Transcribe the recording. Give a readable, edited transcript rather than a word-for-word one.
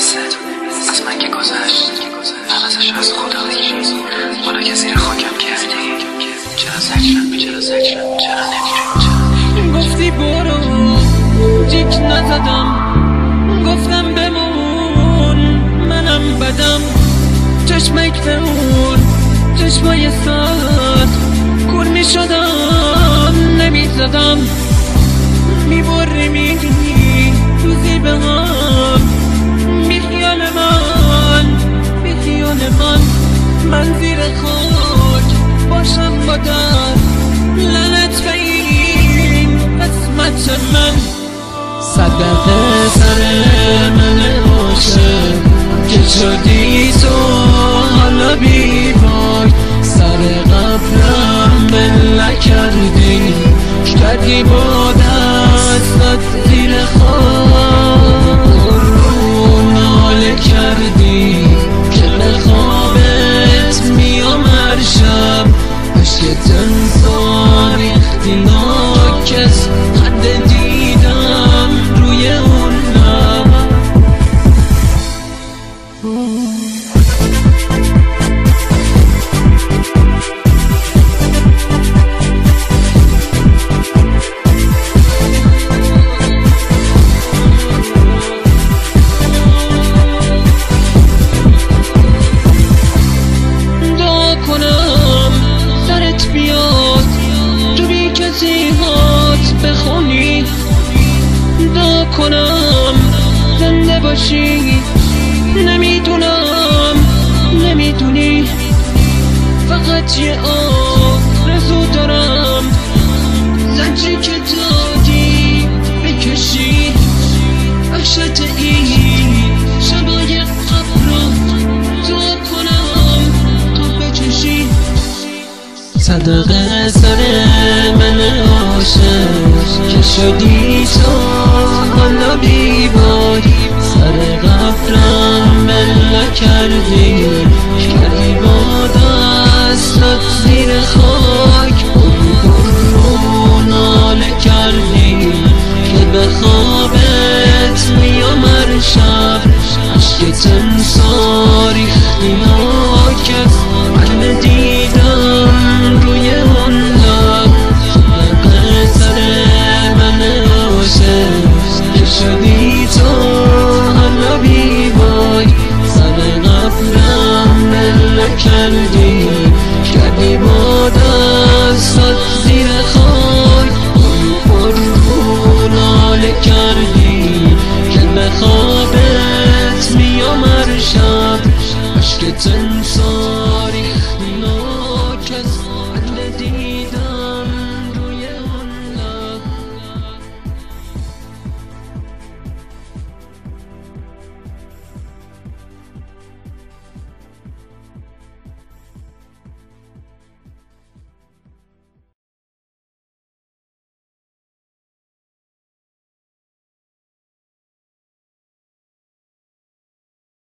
حست از من که گذشت نفسش از خدا بگیر. حالا که زیر خاکم کردی چرا زجرم چرا نمیری گفتی برو جیک نزدم گفتم بمون منم بدم چشمک بمون چشمای ساعت کور می شدم نمی زدم میبری میگی تو زیر به هم بی خیال من زیر خاک باشم با دست لعنت به این قسمت من. صدقه سر من عاشق که شدی تو حالا بی پاک سر قبرم بله کردی با دستت زیر خاک رو ناله کردی که به خوابت میام هر شب عشق تنسا ریختی ناکس خنده دیدم روی اون لب. بخونی دعا کنم زنده باشی نمیدونی فقط یه آرزو دارم زنجی که دادی بکشی وحشت این شبای قبر رو دعا کنم تو بچشی. صدقه سر من عاشق که شدی تو حالا بیباری سر قبرم بله کردی با دستت